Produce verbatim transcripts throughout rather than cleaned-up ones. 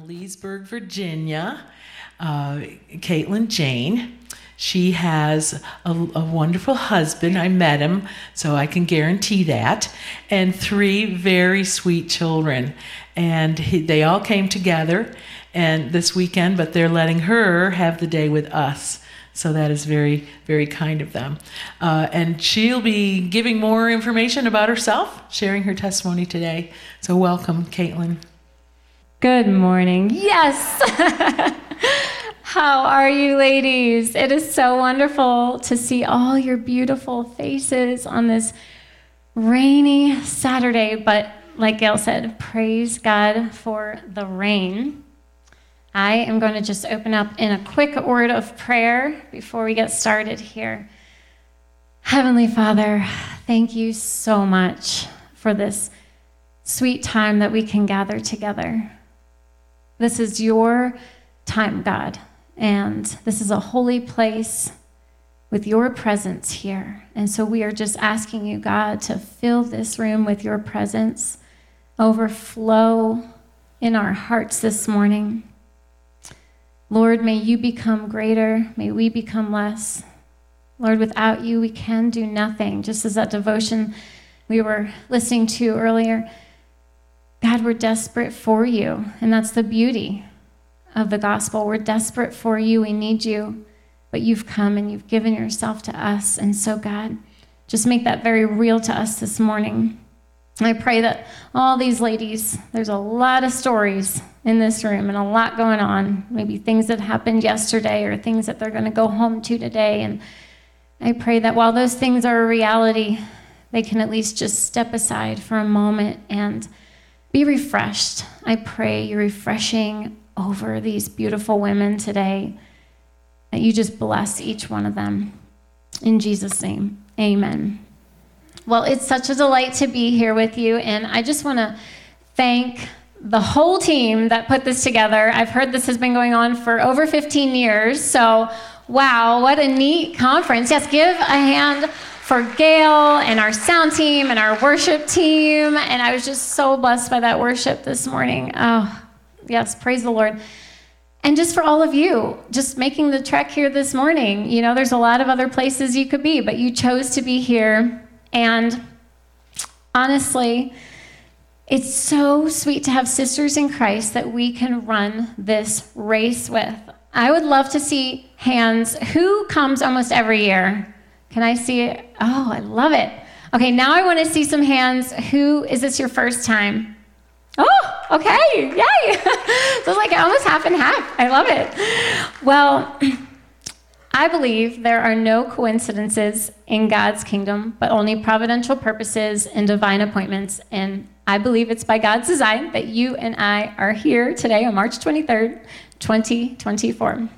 Leesburg, Virginia, uh, Caitlin Jane. She has a, a wonderful husband. I met him, so I can guarantee that. And three very sweet children. And he, they all came together and this weekend, but they're letting her have the day with us. So that is very, very kind of them. Uh, and she'll be giving more information about herself, sharing her testimony today. So welcome, Caitlin. Good morning. Yes. How are you, ladies? It is so wonderful to see all your beautiful faces on this rainy Saturday. But like Gail said, praise God for the rain. I am going to just open up in a quick word of prayer before we get started here. Heavenly Father, thank you so much for this sweet time that we can gather together. This is your time, God. And this is a holy place with your presence here. And so we are just asking you, God, to fill this room with your presence, overflow in our hearts this morning. Lord, may you become greater. May we become less. Lord, without you, we can do nothing. Just as that devotion we were listening to earlier, God, we're desperate for you. And that's the beauty of the gospel. We're desperate for you. We need you. But you've come and you've given yourself to us. And so, God, just make that very real to us this morning. I pray that all these ladies, there's a lot of stories in this room and a lot going on. Maybe things that happened yesterday or things that they're going to go home to today. And I pray that while those things are a reality, they can at least just step aside for a moment and be refreshed. I pray you're refreshing over these beautiful women today, that you just bless each one of them. In Jesus' name, amen. Well, it's such a delight to be here with you, and I just want to thank the whole team that put this together. I've heard this has been going on for over fifteen years, so wow, what a neat conference. Yes, give a hand for Gail and our sound team and our worship team, and I was just so blessed by that worship this morning. Oh, yes, praise the Lord. And just for all of you, just making the trek here this morning. You know, there's a lot of other places you could be, but you chose to be here. And honestly, it's so sweet to have sisters in Christ that we can run this race with. I would love to see hands. Who comes almost every year? Can I see it? Oh, I love it. Okay, now I want to see some hands. Who, is this your first time? Oh, okay, yay. So it's like almost half and half. I love it. Well, I believe there are no coincidences in God's kingdom, but only providential purposes and divine appointments. And I believe it's by God's design that you and I are here today on March twenty-third, twenty twenty-four.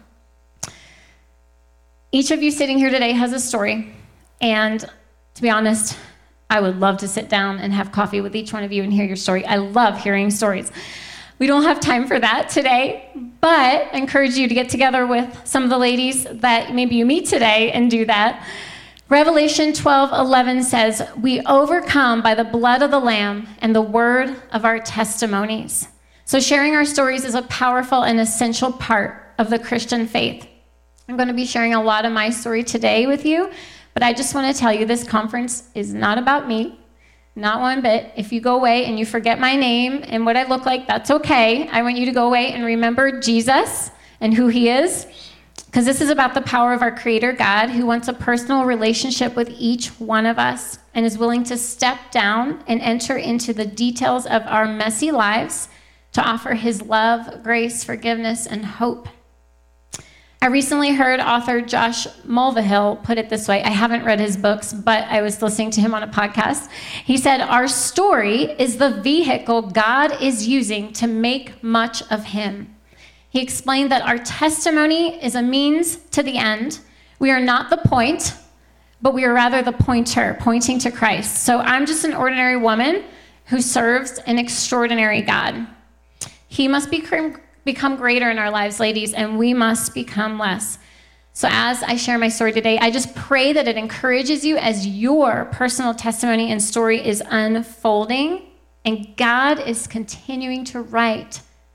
Each of you sitting here today has a story. And to be honest, I would love to sit down and have coffee with each one of you and hear your story. I love hearing stories. We don't have time for that today, but I encourage you to get together with some of the ladies that maybe you meet today and do that. Revelation twelve eleven says, "We overcome by the blood of the Lamb and the word of our testimonies." So sharing our stories is a powerful and essential part of the Christian faith. I'm going to be sharing a lot of my story today with you, but I just want to tell you this conference is not about me. Not one bit. If you go away and you forget my name and what I look like, that's okay. I want you to go away and remember Jesus and who he is, because this is about the power of our Creator God, who wants a personal relationship with each one of us and is willing to step down and enter into the details of our messy lives to offer his love, grace, forgiveness, and hope. I recently heard author Josh Mulvihill put it this way. I haven't read his books, but I was listening to him on a podcast. He said, "Our story is the vehicle God is using to make much of him." He explained that our testimony is a means to the end. We are not the point, but we are rather the pointer, pointing to Christ. So I'm just an ordinary woman who serves an extraordinary God. He must be become greater in our lives, ladies, and we must become less. So as I share my story today, I just pray that it encourages you as your personal testimony and story is unfolding, and God is continuing to write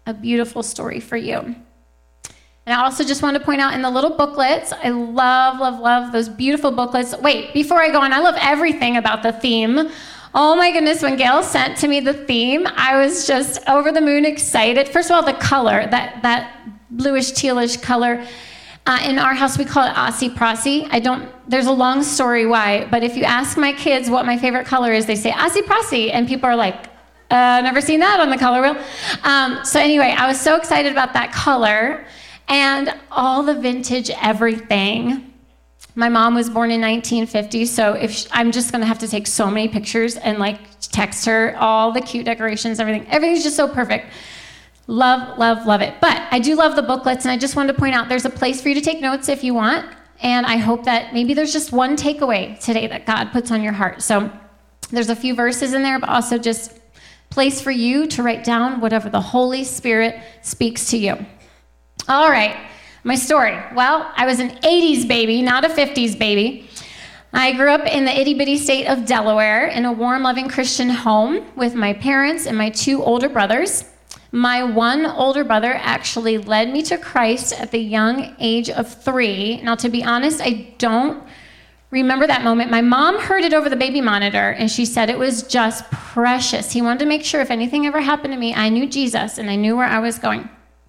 a beautiful story for you. And I also just want to point out in the little booklets, I love, love, love those beautiful booklets. Wait, before I go on, I love everything about the theme. Oh my goodness, when Gail sent to me the theme, I was just over the moon excited. First of all, the color, that, that bluish, tealish color. Uh, in our house, we call it Aussie Prossie. I don't, there's a long story why, but if you ask my kids what my favorite color is, they say Aussie Prossie, and people are like, uh, never seen that on the color wheel. Um, so anyway, I was so excited about that color. And all the vintage everything. My mom was born in nineteen fifty, so if she, I'm just going to have to take so many pictures and like text her all the cute decorations, everything. Everything's just so perfect. Love, love, love it. But I do love the booklets, and I just wanted to point out there's a place for you to take notes if you want. And I hope that maybe there's just one takeaway today that God puts on your heart. So there's a few verses in there, but also just place for you to write down whatever the Holy Spirit speaks to you. All right, my story. Well, I was an eighties baby, not a fifties baby. I grew up in the itty-bitty state of Delaware in a warm, loving Christian home with my parents and my two older brothers. My one older brother actually led me to Christ at the young age of three. Now, to be honest, I don't remember that moment. My mom heard it over the baby monitor, and she said it was just precious. He wanted to make sure if anything ever happened to me, I knew Jesus, and I knew where I was going.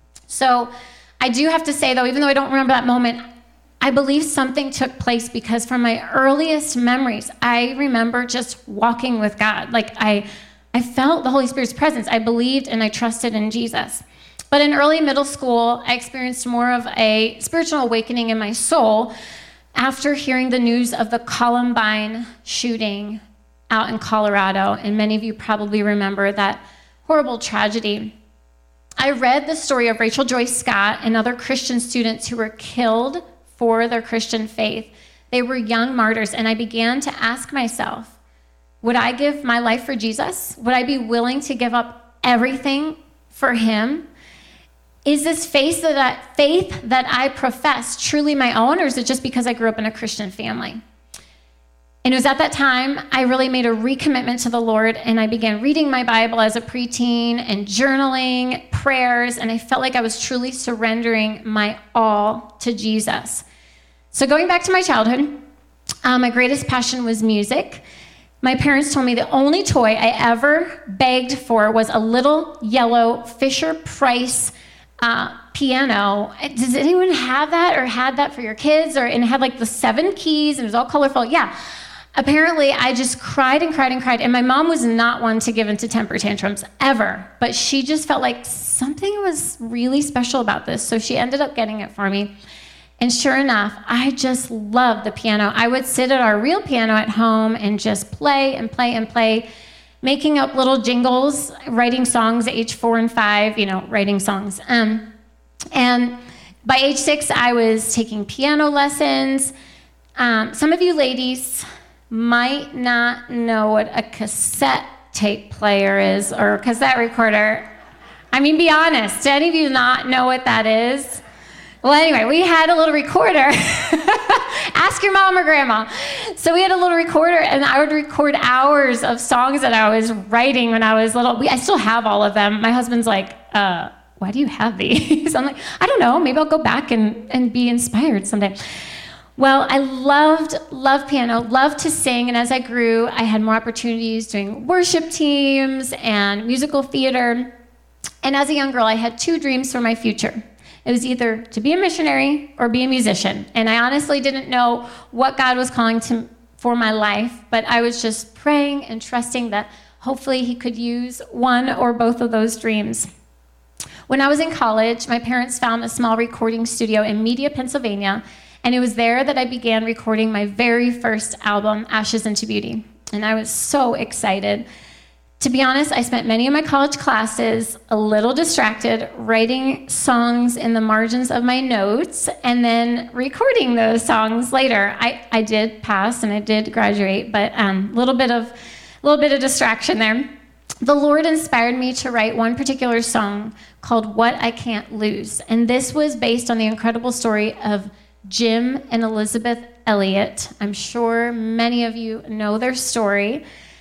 So I do have to say, though, even though I don't remember that moment, I believe something took place because from my earliest memories, I remember just walking with God. Like I, I felt the Holy Spirit's presence. I believed and I trusted in Jesus. But in early middle school, I experienced more of a spiritual awakening in my soul after hearing the news of the Columbine shooting out in Colorado. And many of you probably remember that horrible tragedy. I read the story of Rachel Joy Scott and other Christian students who were killed for their Christian faith. They were young martyrs, and I began to ask myself, would I give my life for Jesus? Would I be willing to give up everything for him? Is this faith that I, faith that I profess truly my own, or is it just because I grew up in a Christian family? And it was at that time I really made a recommitment to the Lord, and I began reading my Bible as a preteen and journaling, prayers, and I felt like I was truly surrendering my all to Jesus. So going back to my childhood, um, my greatest passion was music. My parents told me the only toy I ever begged for was a little yellow Fisher-Price uh, piano. Does anyone have that or had that for your kids? Or and it had like the seven keys and it was all colorful. Yeah. Apparently, I just cried and cried and cried, and my mom was not one to give into temper tantrums, ever, but she just felt like something was really special about this, so she ended up getting it for me, and sure enough, I just loved the piano. I would sit at our real piano at home and just play and play and play, making up little jingles, writing songs at age four and five, you know, writing songs. Um, and by age six, I was taking piano lessons. Um, some of you ladies might not know what a cassette tape player is or a cassette recorder. I mean, be honest. Do any of you not know what that is? Well, anyway, we had a little recorder. Ask your mom or grandma. So we had a little recorder, and I would record hours of songs that I was writing when I was little. We, I still have all of them. My husband's like, uh, why do you have these? I'm like, I don't know. Maybe I'll go back and, and be inspired someday. Well, I loved, loved piano, loved to sing, and as I grew, I had more opportunities doing worship teams and musical theater. And as a young girl, I had two dreams for my future. It was either to be a missionary or be a musician. And I honestly didn't know what God was calling to for my life, but I was just praying and trusting that hopefully he could use one or both of those dreams. When I was in college, my parents found a small recording studio in Media, Pennsylvania, and it was there that I began recording my very first album, Ashes into Beauty. And I was so excited. To be honest, I spent many of my college classes a little distracted, writing songs in the margins of my notes, and then recording those songs later. I, I did pass and I did graduate, but a um, little bit of little bit of distraction there. The Lord inspired me to write one particular song called What I Can't Lose. And this was based on the incredible story of Jim and Elizabeth Elliott. I'm sure many of you know their story.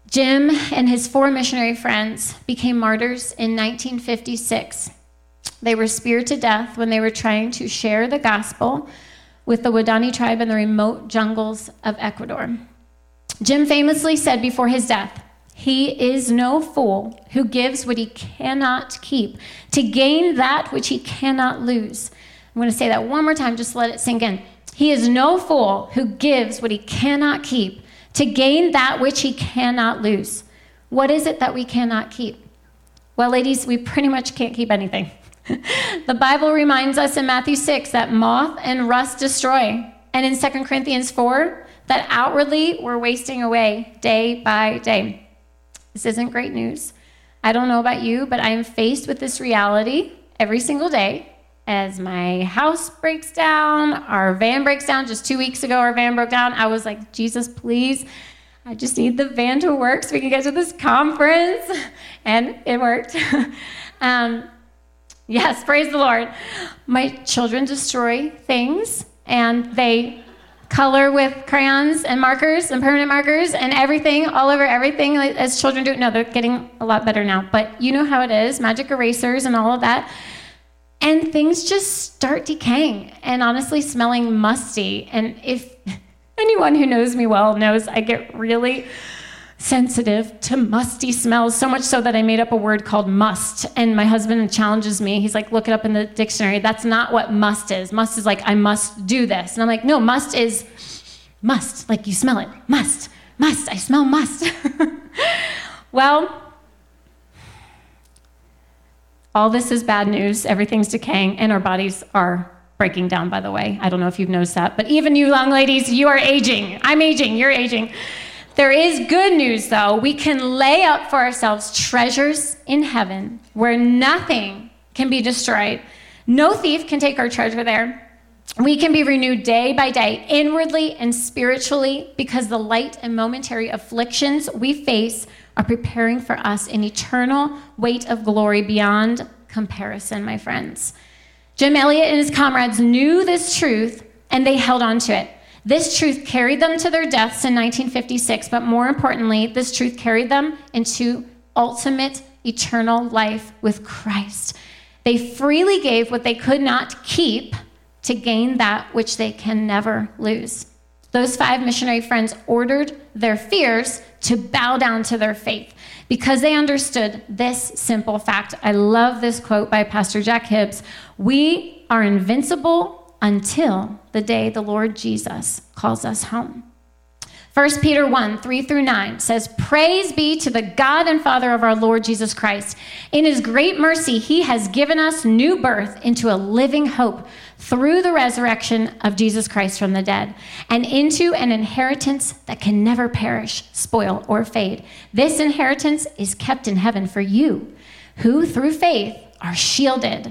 Jim and his four missionary friends became martyrs in nineteen fifty-six. They were speared to death when they were trying to share the gospel with the Waodani tribe in the remote jungles of Ecuador. Jim famously said before his death, "He is no fool who gives what he cannot keep to gain that which he cannot lose." I'm going to say that one more time, just let it sink in. He is no fool who gives what he cannot keep to gain that which he cannot lose. What is it that we cannot keep? Well, ladies, we pretty much can't keep anything. The Bible reminds us in Matthew six that moth and rust destroy, and in Second Corinthians four, that outwardly we're wasting away day by day. This isn't great news. I don't know about you, but I am faced with this reality every single day as my house breaks down, our van breaks down. Just two weeks ago, our van broke down. I was like, Jesus, please, I just need the van to work so we can get to this conference. And it worked. um, yes, praise the Lord. My children destroy things, and they color with crayons and markers and permanent markers and everything, all over everything, as children do. No, they're getting a lot better now. But you know how it is, magic erasers and all of that. And things just start decaying and honestly smelling musty. And if anyone who knows me well knows I get really sensitive to musty smells, so much so that I made up a word called must. And my husband challenges me. He's like, look it up in the dictionary. That's not what must is. Must is like, I must do this. And I'm like, no, must is must. Like you smell it. Must. Must. I smell must. Well, all this is bad news. Everything's decaying, and our bodies are breaking down, by the way. I don't know if you've noticed that, but even you young ladies, you are aging. I'm aging. You're aging. There is good news, though. We can lay up for ourselves treasures in heaven where nothing can be destroyed. No thief can take our treasure there. We can be renewed day by day, inwardly and spiritually, because the light and momentary afflictions we face are preparing for us an eternal weight of glory beyond comparison, my friends. Jim Elliot and his comrades knew this truth, and they held on to it. This truth carried them to their deaths in nineteen fifty-six, but more importantly, this truth carried them into ultimate eternal life with Christ. They freely gave what they could not keep to gain that which they can never lose. Those five missionary friends ordered their fears to bow down to their faith because they understood this simple fact. I love this quote by Pastor Jack Hibbs. We are invincible until the day the Lord Jesus calls us home. First Peter one, three through nine says, "Praise be to the God and Father of our Lord Jesus Christ. In his great mercy, he has given us new birth into a living hope through the resurrection of Jesus Christ from the dead, and into an inheritance that can never perish, spoil, or fade. This inheritance is kept in heaven for you, who through faith are shielded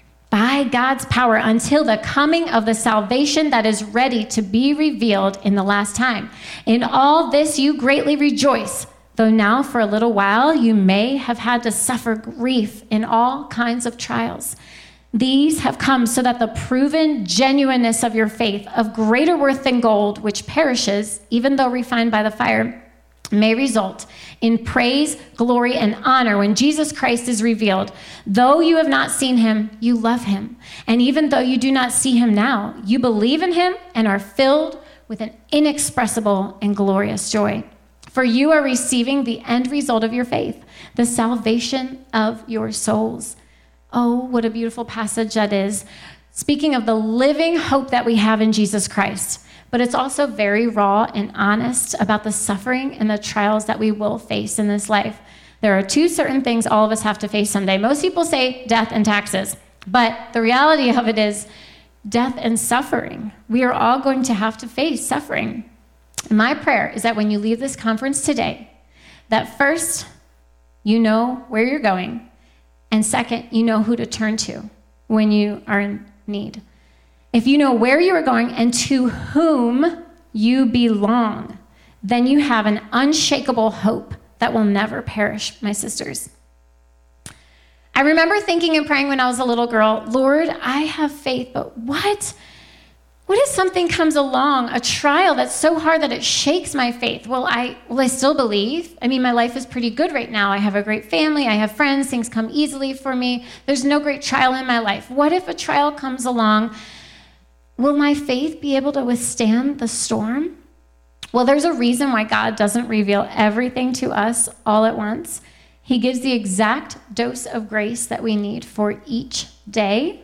by God's power until the coming of the salvation that is ready to be revealed in the last time. In all this you greatly rejoice, though now for a little while you may have had to suffer grief in all kinds of trials. These have come so that the proven genuineness of your faith, of greater worth than gold, which perishes, even though refined by the fire, may result in praise, glory, and honor when Jesus Christ is revealed. Though you have not seen him, you love him. And even though you do not see him now, you believe in him and are filled with an inexpressible and glorious joy. For you are receiving the end result of your faith, the salvation of your souls." Oh, what a beautiful passage that is. Speaking of the living hope that we have in Jesus Christ. But it's also very raw and honest about the suffering and the trials that we will face in this life. There are two certain things all of us have to face someday. Most people say death and taxes, but the reality of it is death and suffering. We are all going to have to face suffering. And my prayer is that when you leave this conference today, that first, you know where you're going, and second, you know who to turn to when you are in need. If you know where you are going and to whom you belong, then you have an unshakable hope that will never perish, my sisters. I remember thinking and praying when I was a little girl, Lord, I have faith, but what? What if something comes along, a trial that's so hard that it shakes my faith? Will I, will I still believe? I mean, my life is pretty good right now. I have a great family. I have friends. Things come easily for me. There's no great trial in my life. What if a trial comes along? Will my faith be able to withstand the storm? Well, there's a reason why God doesn't reveal everything to us all at once. He gives the exact dose of grace that we need for each day.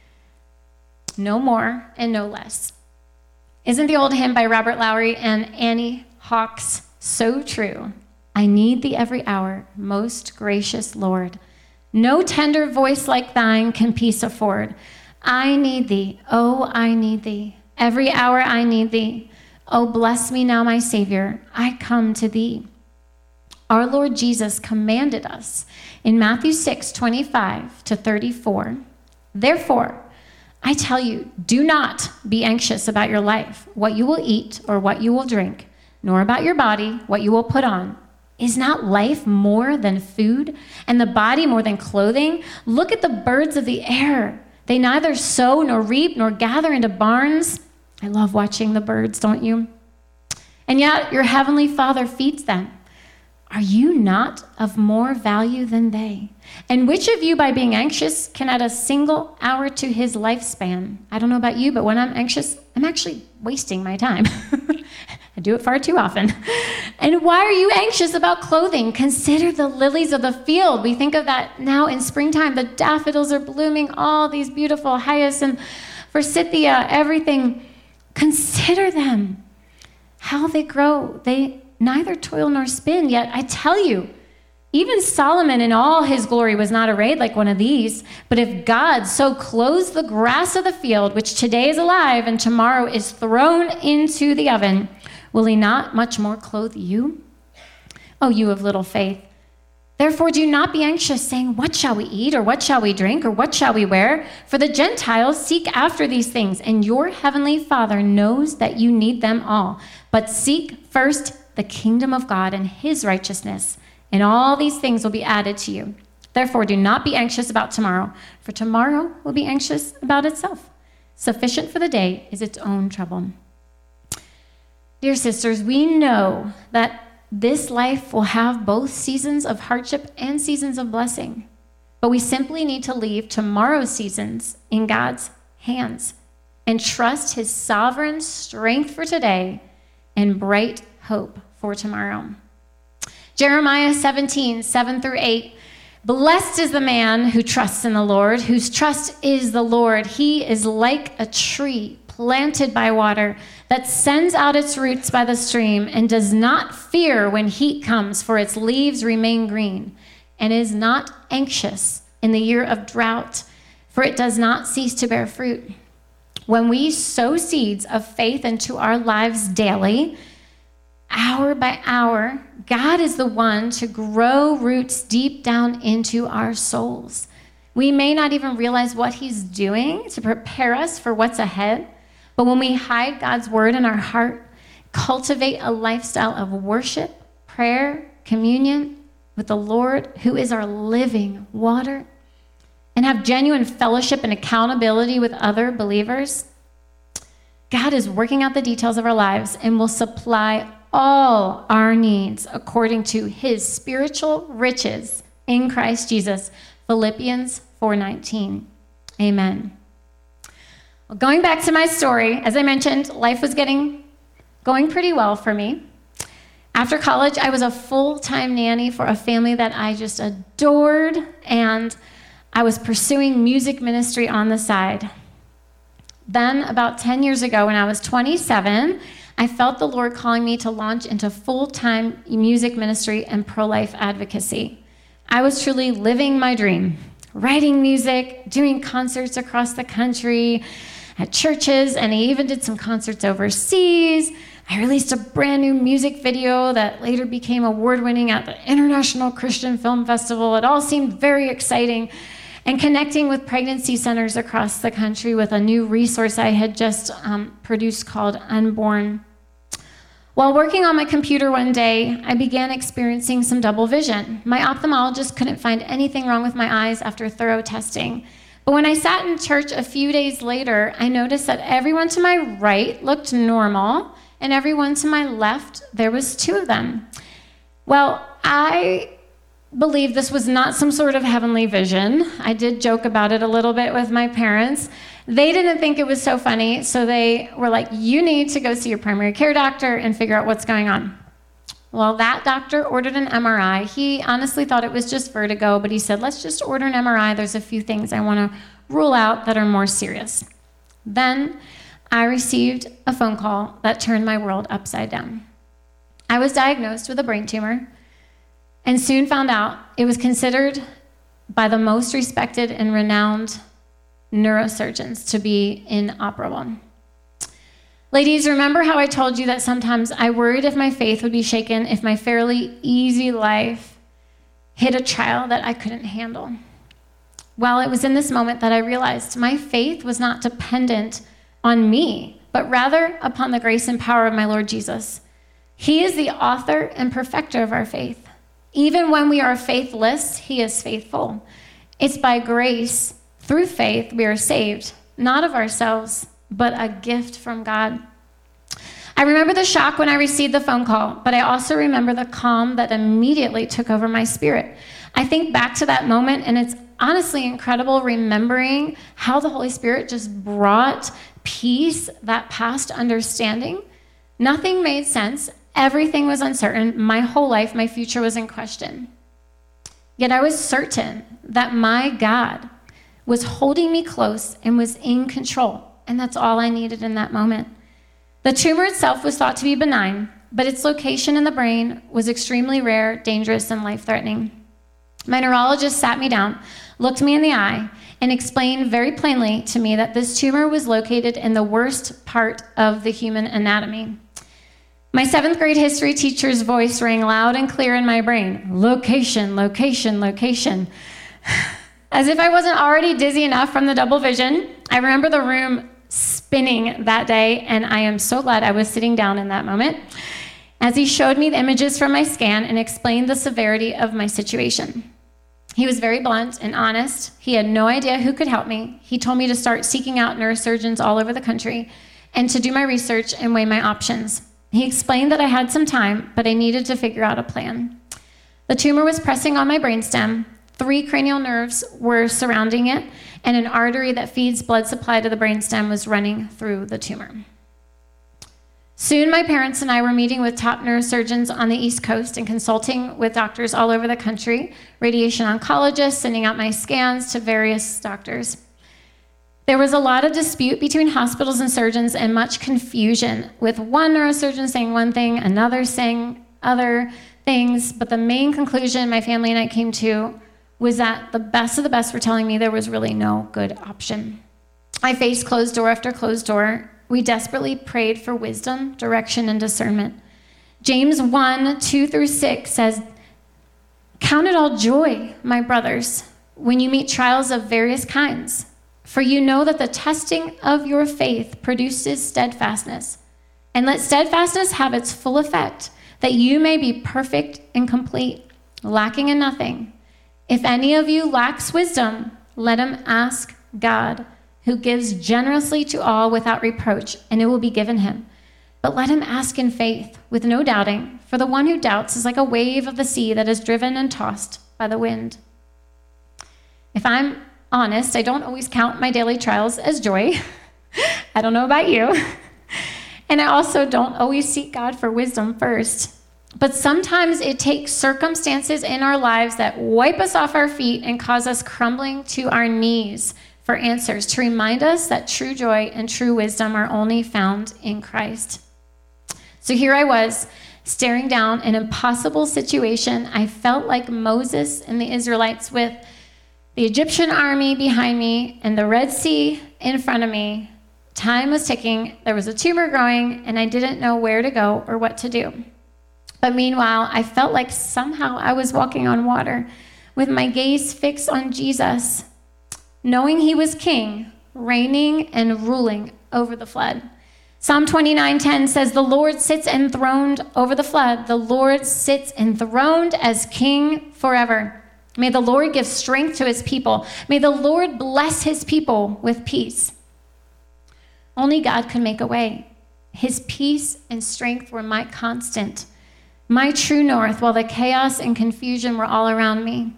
No more and no less. Isn't the old hymn by Robert Lowry and Annie Hawks so true? I need thee every hour, most gracious Lord. No tender voice like thine can peace afford. I need thee, oh, I need thee. Every hour I need thee. Oh, bless me now, my Savior. I come to thee. Our Lord Jesus commanded us in Matthew six, twenty-five to thirty-four. Therefore, I tell you, do not be anxious about your life, what you will eat or what you will drink, nor about your body, what you will put on. Is not life more than food, and the body more than clothing? Look at the birds of the air. They neither sow nor reap nor gather into barns. I love watching the birds, don't you? And yet your heavenly Father feeds them. Are you not of more value than they? And which of you, by being anxious, can add a single hour to his lifespan? I don't know about you, but when I'm anxious, I'm actually wasting my time. I do it far too often. And why are you anxious about clothing? Consider the lilies of the field. We think of that now in springtime. The daffodils are blooming, all these beautiful hyacinth, forsythia, everything. Consider them, how they grow. They neither toil nor spin, yet I tell you, even Solomon in all his glory was not arrayed like one of these. But if God so clothes the grass of the field, which today is alive and tomorrow is thrown into the oven, will he not much more clothe you? Oh, you of little faith. Therefore do not be anxious, saying, what shall we eat, or what shall we drink, or what shall we wear? For the Gentiles seek after these things, and your heavenly Father knows that you need them all. But seek first the kingdom of God and his righteousness, and all these things will be added to you. Therefore, do not be anxious about tomorrow, for tomorrow will be anxious about itself. Sufficient for the day is its own trouble. Dear sisters, we know that this life will have both seasons of hardship and seasons of blessing, but we simply need to leave tomorrow's seasons in God's hands and trust his sovereign strength for today and bright hope for tomorrow. Jeremiah seventeen, seven through eight. Blessed is the man who trusts in the Lord, whose trust is the Lord. He is like a tree planted by water that sends out its roots by the stream and does not fear when heat comes, for its leaves remain green, and is not anxious in the year of drought, for it does not cease to bear fruit. When we sow seeds of faith into our lives daily, hour by hour, God is the one to grow roots deep down into our souls. We may not even realize what he's doing to prepare us for what's ahead, but when we hide God's word in our heart, cultivate a lifestyle of worship, prayer, communion with the Lord, who is our living water, and have genuine fellowship and accountability with other believers, God is working out the details of our lives and will supply all our needs according to his spiritual riches in Christ Jesus. Philippians four nineteen. Amen. Well, going back to my story, as I mentioned, life was getting going pretty well for me. After college, I was a full-time nanny for a family that I just adored, and I was pursuing music ministry on the side. Then, about ten years ago, when I was twenty-seven, I felt the Lord calling me to launch into full-time music ministry and pro-life advocacy. I was truly living my dream, writing music, doing concerts across the country, at churches, and I even did some concerts overseas. I released a brand new music video that later became award-winning at the International Christian Film Festival. It all seemed very exciting. And connecting with pregnancy centers across the country with a new resource I had just um, produced called Unborn. While working on my computer one day, I began experiencing some double vision. My ophthalmologist couldn't find anything wrong with my eyes after thorough testing, But when I sat in church a few days later, I noticed that everyone to my right looked normal, and everyone to my left, there was two of them. Well, I believe this was not some sort of heavenly vision. I did joke about it a little bit with my parents. They didn't think it was so funny, so they were like, you need to go see your primary care doctor and figure out what's going on. Well, that doctor ordered an M R I. He honestly thought it was just vertigo, but he said, let's just order an M R I. There's a few things I want to rule out that are more serious. Then I received a phone call that turned my world upside down. I was diagnosed with a brain tumor and soon found out it was considered by the most respected and renowned neurosurgeons to be inoperable. Ladies, remember how I told you that sometimes I worried if my faith would be shaken if my fairly easy life hit a trial that I couldn't handle? Well, it was in this moment that I realized my faith was not dependent on me, but rather upon the grace and power of my Lord Jesus. He is the author and perfecter of our faith. Even when we are faithless, he is faithful. It's by grace, through faith, we are saved, not of ourselves, but a gift from God. I remember the shock when I received the phone call, but I also remember the calm that immediately took over my spirit. I think back to that moment, and it's honestly incredible remembering how the Holy Spirit just brought peace that passed understanding. Nothing made sense. Everything was uncertain. My whole life, my future was in question. Yet I was certain that my God was holding me close and was in control. And that's all I needed in that moment. The tumor itself was thought to be benign, but its location in the brain was extremely rare, dangerous, and life-threatening. My neurologist sat me down, looked me in the eye, and explained very plainly to me that this tumor was located in the worst part of the human anatomy. My seventh grade history teacher's voice rang loud and clear in my brain. Location, location, location. As if I wasn't already dizzy enough from the double vision, I remember the room spinning that day, and I am so glad I was sitting down in that moment, as he showed me the images from my scan and explained the severity of my situation. He was very blunt and honest. He had no idea who could help me. He told me to start seeking out neurosurgeons all over the country and to do my research and weigh my options. He explained that I had some time, but I needed to figure out a plan. The tumor was pressing on my brainstem. Three cranial nerves were surrounding it, and an artery that feeds blood supply to the brainstem was running through the tumor. Soon, my parents and I were meeting with top neurosurgeons on the East Coast and consulting with doctors all over the country, radiation oncologists, sending out my scans to various doctors. There was a lot of dispute between hospitals and surgeons and much confusion, with one neurosurgeon saying one thing, another saying other things, but the main conclusion my family and I came to was that the best of the best were telling me there was really no good option. I faced closed door after closed door. We desperately prayed for wisdom, direction, and discernment. James one, two through six says, "Count it all joy, my brothers, when you meet trials of various kinds, for you know that the testing of your faith produces steadfastness. And let steadfastness have its full effect, that you may be perfect and complete, lacking in nothing. If any of you lacks wisdom, let him ask God, who gives generously to all without reproach, and it will be given him. But let him ask in faith, with no doubting, for the one who doubts is like a wave of the sea that is driven and tossed by the wind." If I'm honest, I don't always count my daily trials as joy. I don't know about you. And I also don't always seek God for wisdom first. But sometimes it takes circumstances in our lives that wipe us off our feet and cause us crumbling to our knees for answers, to remind us that true joy and true wisdom are only found in Christ. So here I was, staring down an impossible situation. I felt like Moses and the Israelites with the Egyptian army behind me and the Red Sea in front of me. Time was ticking, there was a tumor growing, and I didn't know where to go or what to do. But meanwhile, I felt like somehow I was walking on water with my gaze fixed on Jesus, knowing he was king, reigning and ruling over the flood. Psalm twenty-nine ten says, "The Lord sits enthroned over the flood. The Lord sits enthroned as king forever." May the Lord give strength to his people. May the Lord bless his people with peace. Only God could make a way. His peace and strength were my constant, my true north, while the chaos and confusion were all around me.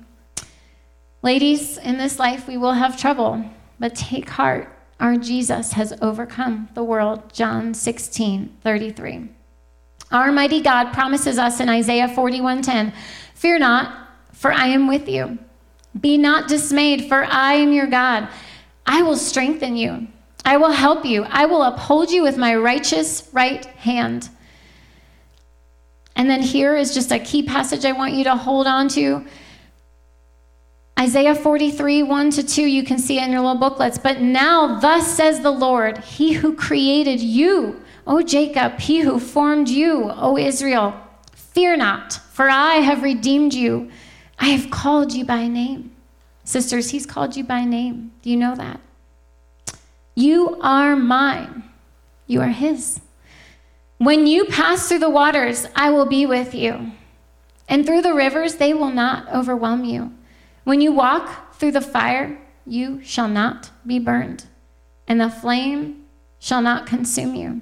Ladies, in this life we will have trouble, but take heart. Our Jesus has overcome the world. John sixteen thirty-three. Our mighty God promises us in Isaiah forty-one ten, fear not, for I am with you. Be not dismayed, for I am your God. I will strengthen you. I will help you. I will uphold you with my righteous right hand. And then here is just a key passage I want you to hold on to. Isaiah forty-three, one to two, you can see it in your little booklets. But now, thus says the Lord, he who created you, O Jacob, he who formed you, O Israel, fear not, for I have redeemed you. I have called you by name. Sisters, he's called you by name. Do you know that? You are mine. You are his. When you pass through the waters, I will be with you. And through the rivers, they will not overwhelm you. When you walk through the fire, you shall not be burned, and the flame shall not consume you.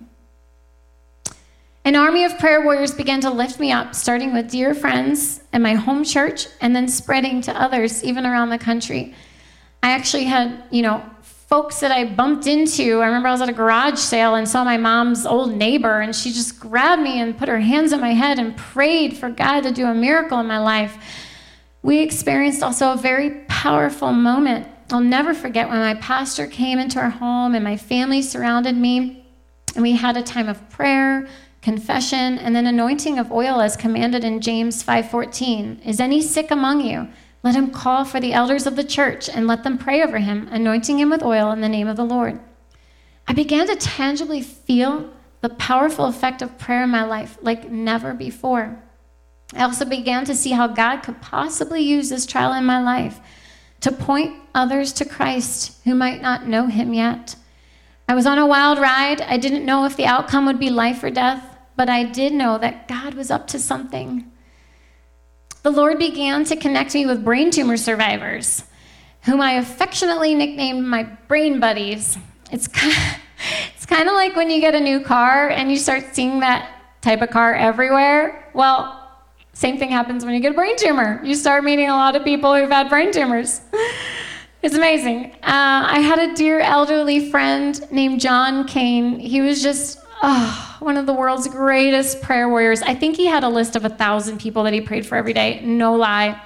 An army of prayer warriors began to lift me up, starting with dear friends and my home church, and then spreading to others, even around the country. I actually had, you know, folks that I bumped into. I remember I was at a garage sale and saw my mom's old neighbor, and she just grabbed me and put her hands on my head and prayed for God to do a miracle in my life. We experienced also a very powerful moment. I'll never forget when my pastor came into our home and my family surrounded me, and we had a time of prayer, confession, and then anointing of oil as commanded in James five fourteen. Is any sick among you? Let him call for the elders of the church and let them pray over him, anointing him with oil in the name of the Lord. I began to tangibly feel the powerful effect of prayer in my life like never before. I also began to see how God could possibly use this trial in my life to point others to Christ who might not know him yet. I was on a wild ride. I didn't know if the outcome would be life or death, but I did know that God was up to something. The Lord began to connect me with brain tumor survivors, whom I affectionately nicknamed my brain buddies. It's kind of, it's kind of like when you get a new car and you start seeing that type of car everywhere. Well, same thing happens when you get a brain tumor. You start meeting a lot of people who've had brain tumors. It's amazing. Uh, I had a dear elderly friend named John Kane. He was just oh, one of the world's greatest prayer warriors. I think he had a list of a thousand people that he prayed for every day. No lie.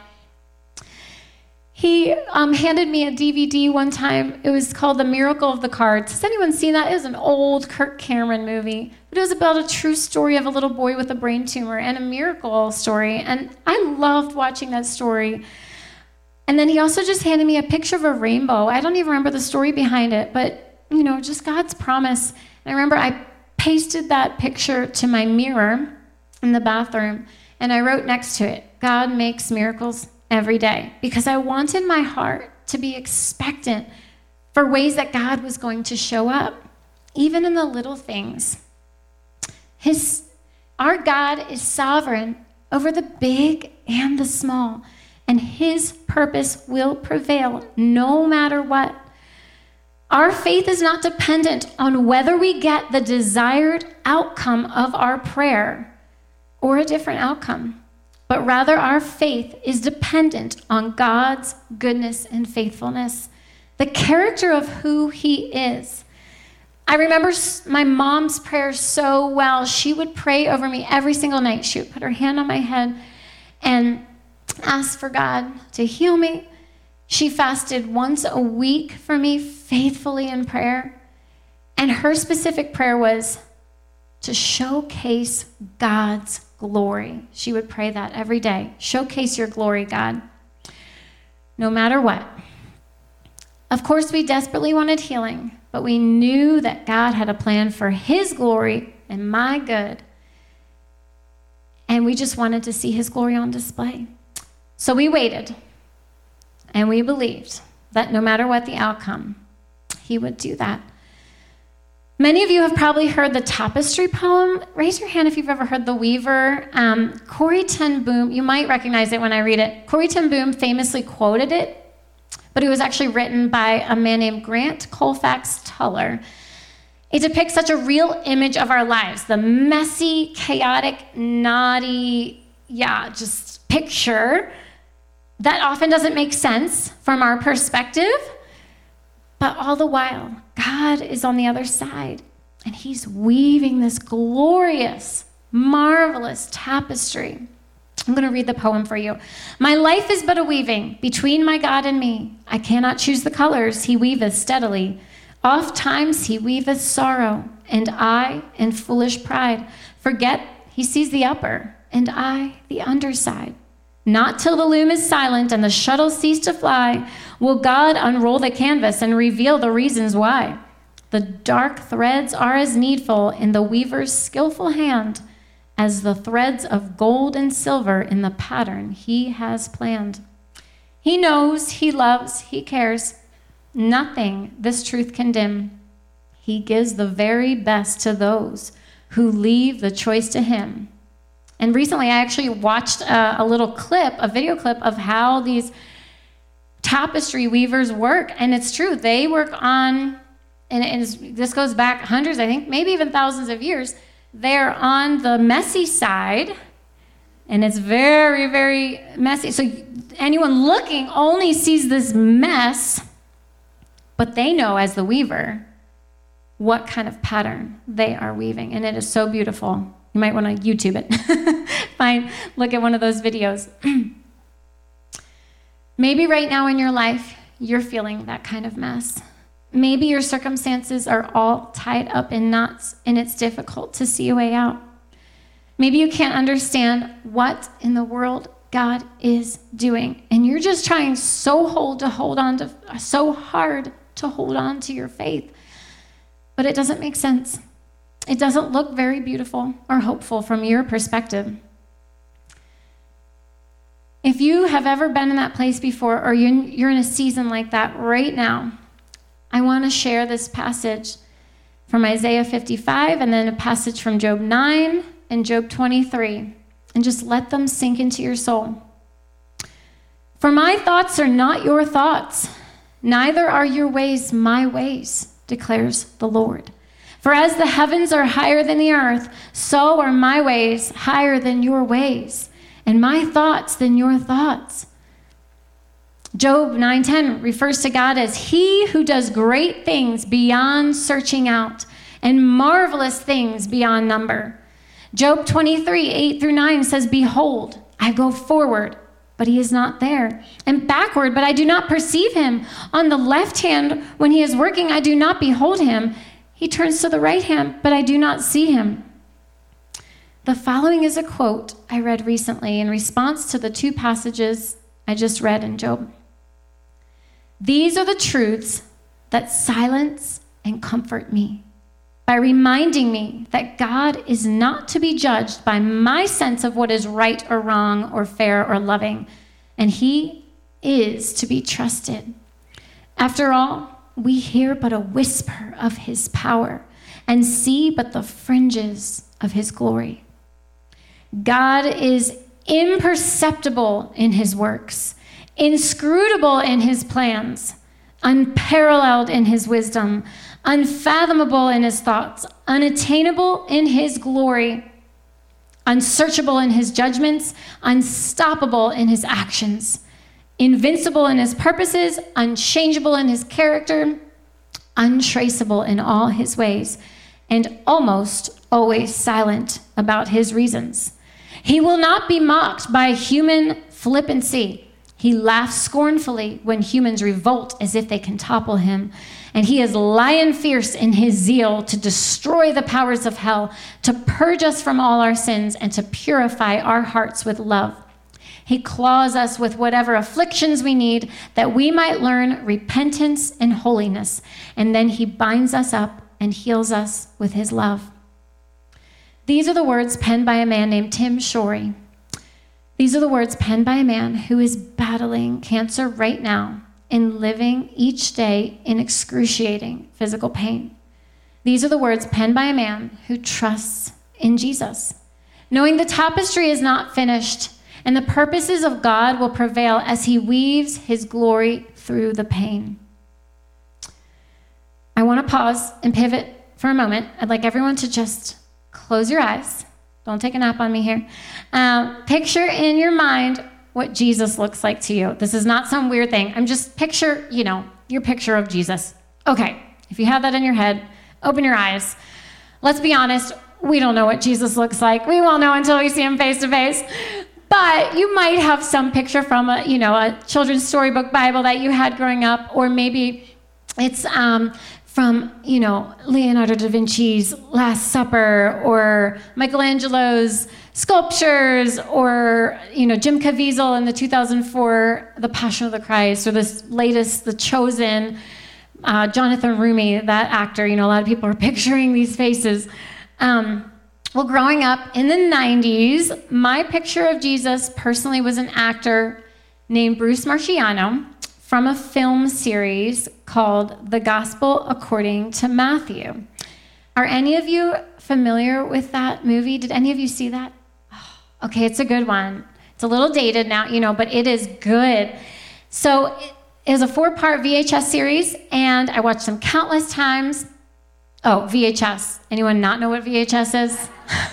He um, handed me a D V D one time. It was called The Miracle of the Cards. Has anyone seen that? It was an old Kirk Cameron movie. But it was about a true story of a little boy with a brain tumor and a miracle story. And I loved watching that story. And then he also just handed me a picture of a rainbow. I don't even remember the story behind it, but, you know, just God's promise. And I remember I pasted that picture to my mirror in the bathroom, and I wrote next to it, God makes miracles every day, because I wanted my heart to be expectant for ways that God was going to show up, even in the little things. His, our God is sovereign over the big and the small, and his purpose will prevail no matter what. Our faith is not dependent on whether we get the desired outcome of our prayer or a different outcome, but rather our faith is dependent on God's goodness and faithfulness, the character of who he is. I remember my mom's prayer so well. She would pray over me every single night. She would put her hand on my head and ask for God to heal me. She fasted once a week for me faithfully in prayer. And her specific prayer was to showcase God's glory. She would pray that every day. Showcase your glory, God, no matter what. Of course, we desperately wanted healing, but we knew that God had a plan for his glory and my good. And we just wanted to see his glory on display. So we waited, and we believed that no matter what the outcome, he would do that. Many of you have probably heard the tapestry poem. Raise your hand if you've ever heard The Weaver. Um, Corrie ten Boom, you might recognize it when I read it. Corrie ten Boom famously quoted it, but it was actually written by a man named Grant Colfax Tuller. It depicts such a real image of our lives, the messy, chaotic, naughty, yeah, just picture that often doesn't make sense from our perspective, but all the while, God is on the other side, and he's weaving this glorious, marvelous tapestry. I'm going to read the poem for you. My life is but a weaving between my God and me. I cannot choose the colors he weaveth steadily. Oft times he weaveth sorrow, and I, in foolish pride, forget he sees the upper, and I the underside. Not till the loom is silent and the shuttle cease to fly will God unroll the canvas and reveal the reasons why. The dark threads are as needful in the weaver's skillful hand as the threads of gold and silver in the pattern he has planned. He knows, he loves, he cares. Nothing this truth can dim. He gives the very best to those who leave the choice to him. And recently I actually watched a, a little clip, a video clip of how these tapestry weavers work. And it's true, they work on, and it is, this goes back hundreds, I think, maybe even thousands of years. They're on the messy side, and it's very, very messy. So anyone looking only sees this mess, but they know as the weaver what kind of pattern they are weaving. And it is so beautiful. You might want to YouTube it. Fine, look at one of those videos. Maybe right now in your life, you're feeling that kind of mess. Maybe your circumstances are all tied up in knots and it's difficult to see a way out. Maybe you can't understand what in the world God is doing, and you're just trying so hard to hold on to, so hard to hold on to your faith, but it doesn't make sense. It doesn't look very beautiful or hopeful from your perspective. If you have ever been in that place before, or you're in a season like that right now, I want to share this passage from Isaiah fifty-five, and then a passage from Job nine and Job twenty-three, and just let them sink into your soul. For my thoughts are not your thoughts, neither are your ways my ways, declares the Lord. For as the heavens are higher than the earth, so are my ways higher than your ways, and my thoughts than your thoughts. Job nine ten refers to God as he who does great things beyond searching out and marvelous things beyond number. Job twenty-three, eight through nine says, behold, I go forward, but he is not there, and backward, but I do not perceive him. On the left hand, when he is working, I do not behold him. He turns to the right hand, but I do not see him. The following is a quote I read recently in response to the two passages I just read in Job. These are the truths that silence and comfort me by reminding me that God is not to be judged by my sense of what is right or wrong or fair or loving, and he is to be trusted. After all, we hear but a whisper of his power and see but the fringes of his glory. God is imperceptible in his works, inscrutable in his plans, unparalleled in his wisdom, unfathomable in his thoughts, unattainable in his glory, unsearchable in his judgments, unstoppable in his actions, invincible in his purposes, unchangeable in his character, untraceable in all his ways, and almost always silent about his reasons. He will not be mocked by human flippancy. He laughs scornfully when humans revolt as if they can topple him. And he is lion fierce in his zeal to destroy the powers of hell, to purge us from all our sins, and to purify our hearts with love. He claws us with whatever afflictions we need, that we might learn repentance and holiness. And then he binds us up and heals us with his love. These are the words penned by a man named Tim Shorey. These are the words penned by a man who is battling cancer right now and living each day in excruciating physical pain. These are the words penned by a man who trusts in Jesus, knowing the tapestry is not finished and the purposes of God will prevail as he weaves his glory through the pain. I want to pause and pivot for a moment. I'd like everyone to just close your eyes. Don't take a nap on me here. Um, picture in your mind what Jesus looks like to you. This is not some weird thing. I'm just picture, you know, your picture of Jesus. Okay, if you have that in your head, open your eyes. Let's be honest, we don't know what Jesus looks like. We won't know until we see him face to face. But you might have some picture from a, you know, a children's storybook Bible that you had growing up, or maybe it's um, from, you know, Leonardo da Vinci's Last Supper, or Michelangelo's sculptures, or, you know, Jim Caviezel in the two thousand four The Passion of the Christ, or this latest, The Chosen, uh, Jonathan Rumi, that actor. You know, a lot of people are picturing these faces. Um, well, growing up in the nineties, my picture of Jesus personally was an actor named Bruce Marchiano from a film series called The Gospel According to Matthew. Are any of you familiar with that movie? Did any of you see that? Oh, okay, it's a good one. It's a little dated now, you know, but it is good. So it is a four-part V H S series, and I watched them countless times. Oh, V H S. Anyone not know what V H S is?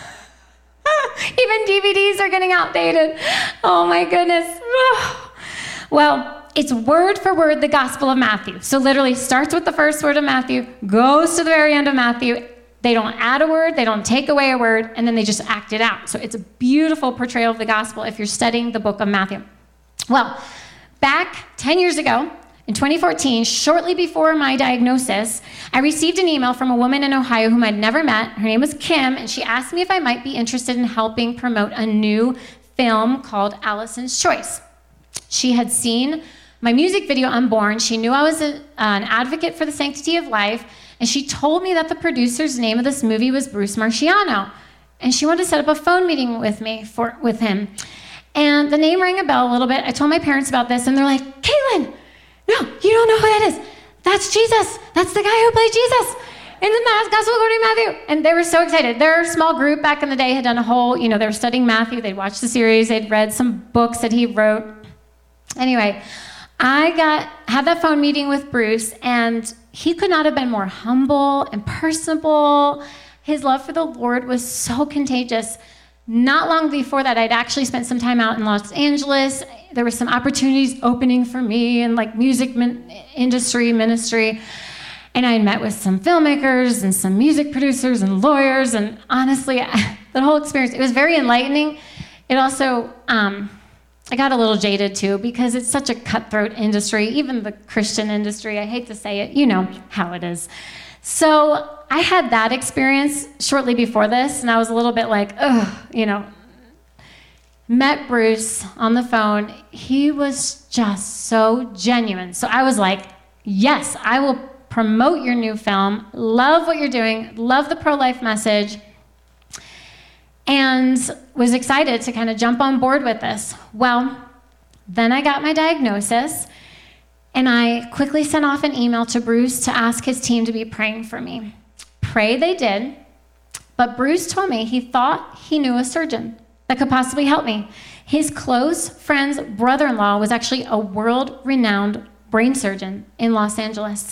Even D V Ds are getting outdated. Oh my goodness. Well, it's word for word the Gospel of Matthew. So literally starts with the first word of Matthew, goes to the very end of Matthew. They don't add a word, they don't take away a word, and then they just act it out. So it's a beautiful portrayal of the gospel if you're studying the book of Matthew. Well, back ten years ago, in twenty fourteen, shortly before my diagnosis, I received an email from a woman in Ohio whom I'd never met. Her name was Kim, and she asked me if I might be interested in helping promote a new film called Allison's Choice. She had seen my music video, Unborn. She knew I was a, uh, an advocate for the sanctity of life, and she told me that the producer's name of this movie was Bruce Marchiano, and she wanted to set up a phone meeting with me for with him. And the name rang a bell a little bit. I told my parents about this, and they're like, Caitlin, no, you don't know who that is. That's Jesus. That's the guy who played Jesus in the Gospel according to Matthew. And they were so excited. Their small group back in the day had done a whole, you know, they were studying Matthew. They'd watched the series. They'd read some books that he wrote. Anyway, I got had that phone meeting with Bruce, and he could not have been more humble and personable. His love for the Lord was so contagious. Not long before that, I'd actually spent some time out in Los Angeles. There were some opportunities opening for me in like music min- industry, ministry. And I met with some filmmakers and some music producers and lawyers. And honestly, I, the whole experience, it was very enlightening. It also, um, I got a little jaded too, because it's such a cutthroat industry, even the Christian industry. I hate to say it, you know how it is. So I had that experience shortly before this, and I was a little bit like, ugh, you know. Met Bruce on the phone. He was just so genuine. So I was like, yes, I will promote your new film. Love what you're doing. Love the pro-life message. And was excited to kind of jump on board with this. Well, then I got my diagnosis, and I quickly sent off an email to Bruce to ask his team to be praying for me. Pray they did, but Bruce told me he thought he knew a surgeon that could possibly help me. His close friend's brother-in-law was actually a world-renowned brain surgeon in Los Angeles.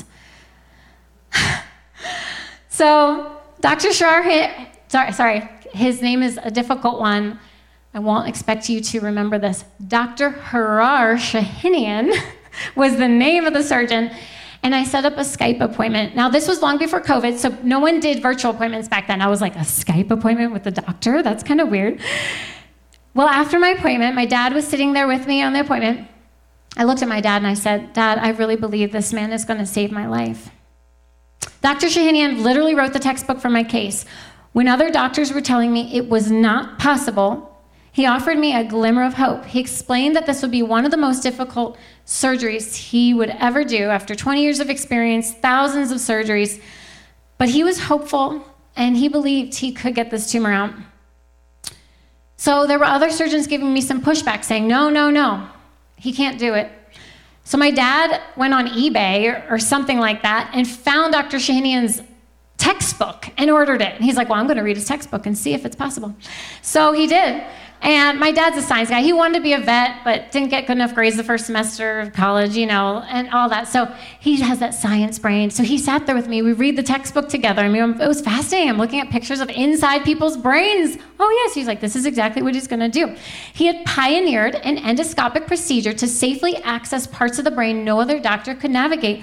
So Doctor Shar, sorry, sorry, his name is a difficult one. I won't expect you to remember this. Doctor Harar Shahinian was the name of the surgeon, and I set up a Skype appointment. Now, this was long before COVID, so no one did virtual appointments back then. I was like, a Skype appointment with the doctor? That's kind of weird. Well, after my appointment, my dad was sitting there with me on the appointment. I looked at my dad and I said, Dad, I really believe this man is going to save my life. Doctor Shahinian literally wrote the textbook for my case. When other doctors were telling me it was not possible, he offered me a glimmer of hope. He explained that this would be one of the most difficult surgeries he would ever do after twenty years of experience, thousands of surgeries. But he was hopeful, and he believed he could get this tumor out. So there were other surgeons giving me some pushback, saying, no, no, no, he can't do it. So my dad went on eBay or, or something like that and found Doctor Shahinian's textbook and ordered it. And he's like, well, I'm going to read his textbook and see if it's possible. So he did. And my dad's a science guy. He wanted to be a vet, but didn't get good enough grades the first semester of college, you know, and all that. So he has that science brain. So he sat there with me. We read the textbook together. I mean, it was fascinating. I'm looking at pictures of inside people's brains. Oh, yes. He's like, this is exactly what he's going to do. He had pioneered an endoscopic procedure to safely access parts of the brain no other doctor could navigate.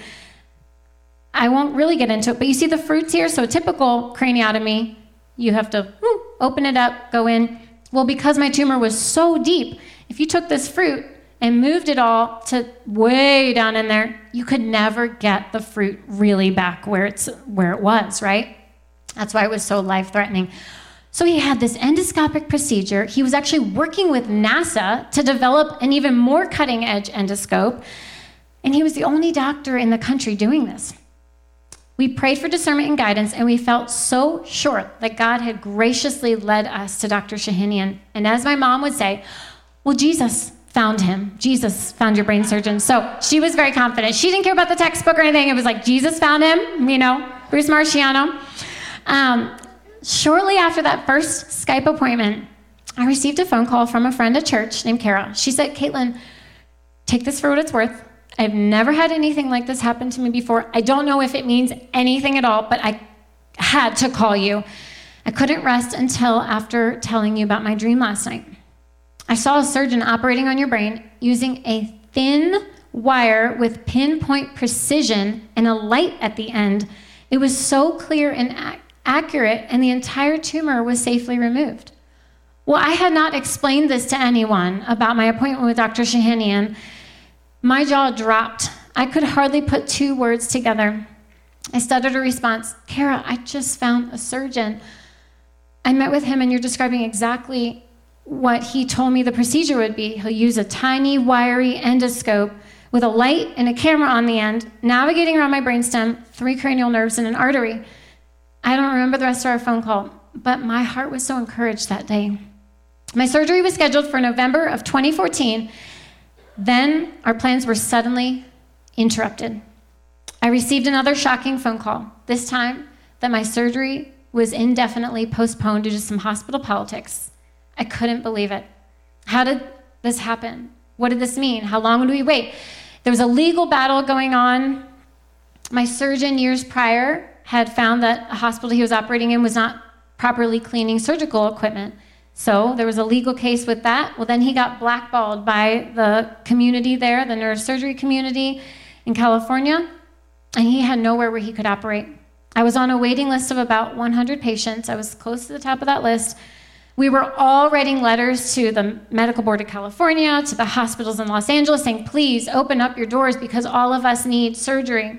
I won't really get into it, but you see the fruits here? So a typical craniotomy, you have to whoo, open it up, go in. Well, because my tumor was so deep, if you took this fruit and moved it all to way down in there, you could never get the fruit really back where it's where it was, right? That's why it was so life-threatening. So he had this endoscopic procedure. He was actually working with NASA to develop an even more cutting-edge endoscope, and he was the only doctor in the country doing this. We prayed for discernment and guidance, and we felt so sure that God had graciously led us to Doctor Shahinian. And as my mom would say, well, Jesus found him. Jesus found your brain surgeon. So she was very confident. She didn't care about the textbook or anything. It was like, Jesus found him, you know, Bruce Marciano. Um, shortly after that first Skype appointment, I received a phone call from a friend at church named Kara. She said, Caitlin, take this for what it's worth. I've never had anything like this happen to me before. I don't know if it means anything at all, but I had to call you. I couldn't rest until after telling you about my dream last night. I saw a surgeon operating on your brain using a thin wire with pinpoint precision and a light at the end. It was so clear and ac- accurate, and the entire tumor was safely removed. Well, I had not explained this to anyone about my appointment with Doctor Shahinian. My jaw dropped. I could hardly put two words together. I stuttered a response. Kara, I just found a surgeon. I met with him, and you're describing exactly what he told me the procedure would be. He'll use a tiny, wiry endoscope with a light and a camera on the end, navigating around my brainstem, three cranial nerves, and an artery. I don't remember the rest of our phone call, but my heart was so encouraged that day. My surgery was scheduled for November of twenty fourteen. Then our plans were suddenly interrupted. I received another shocking phone call, this time that my surgery was indefinitely postponed due to some hospital politics. I couldn't believe it. How did this happen? What did this mean? How long would we wait? There was a legal battle going on. My surgeon years prior had found that a hospital he was operating in was not properly cleaning surgical equipment. So there was a legal case with that. Well, then he got blackballed by the community there, the neurosurgery community in California, and he had nowhere where he could operate. I was on a waiting list of about one hundred patients. I was close to the top of that list. We were all writing letters to the Medical Board of California, to the hospitals in Los Angeles, saying, please open up your doors because all of us need surgery.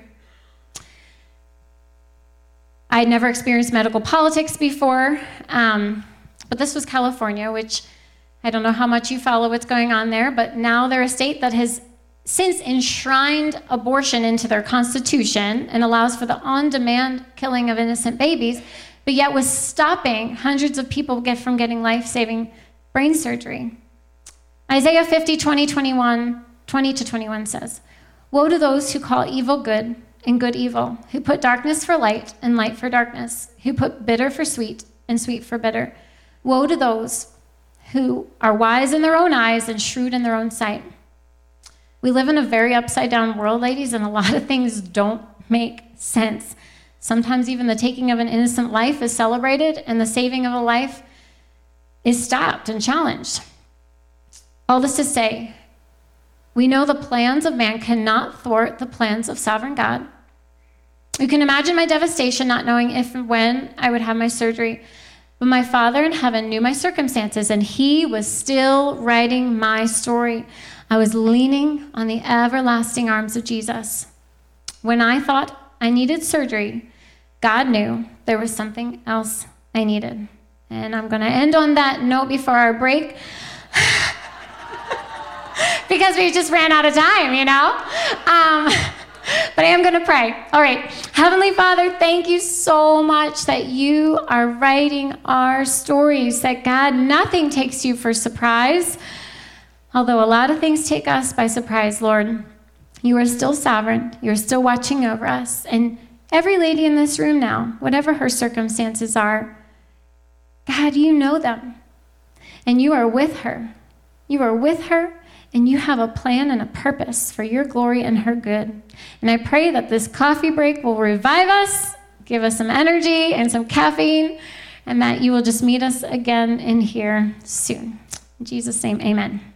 I had never experienced medical politics before. Um, But this was California, which I don't know how much you follow what's going on there, but now they're a state that has since enshrined abortion into their constitution and allows for the on-demand killing of innocent babies, but yet was stopping hundreds of people get from getting life-saving brain surgery. Isaiah fifty, twenty, twenty-one, twenty to twenty-one says, woe to those who call evil good and good evil, who put darkness for light and light for darkness, who put bitter for sweet and sweet for bitter. Woe to those who are wise in their own eyes and shrewd in their own sight. We live in a very upside-down world, ladies, and a lot of things don't make sense. Sometimes even the taking of an innocent life is celebrated, and the saving of a life is stopped and challenged. All this to say, we know the plans of man cannot thwart the plans of sovereign God. You can imagine my devastation not knowing if and when I would have my surgery. But my Father in heaven knew my circumstances, and he was still writing my story. I was leaning on the everlasting arms of Jesus. When I thought I needed surgery, God knew there was something else I needed. And I'm going to end on that note before our break. Because we just ran out of time, you know? Um, But I am going to pray. All right. Heavenly Father, thank you so much that you are writing our stories, that God, nothing takes you for surprise. Although a lot of things take us by surprise, Lord, you are still sovereign. You're still watching over us. And Every lady in this room now, whatever her circumstances are, God, you know them. And you are with her. You are with her, and you have a plan and a purpose for your glory and her good. And I pray that this coffee break will revive us, give us some energy and some caffeine, and that you will just meet us again in here soon. In Jesus' name, amen.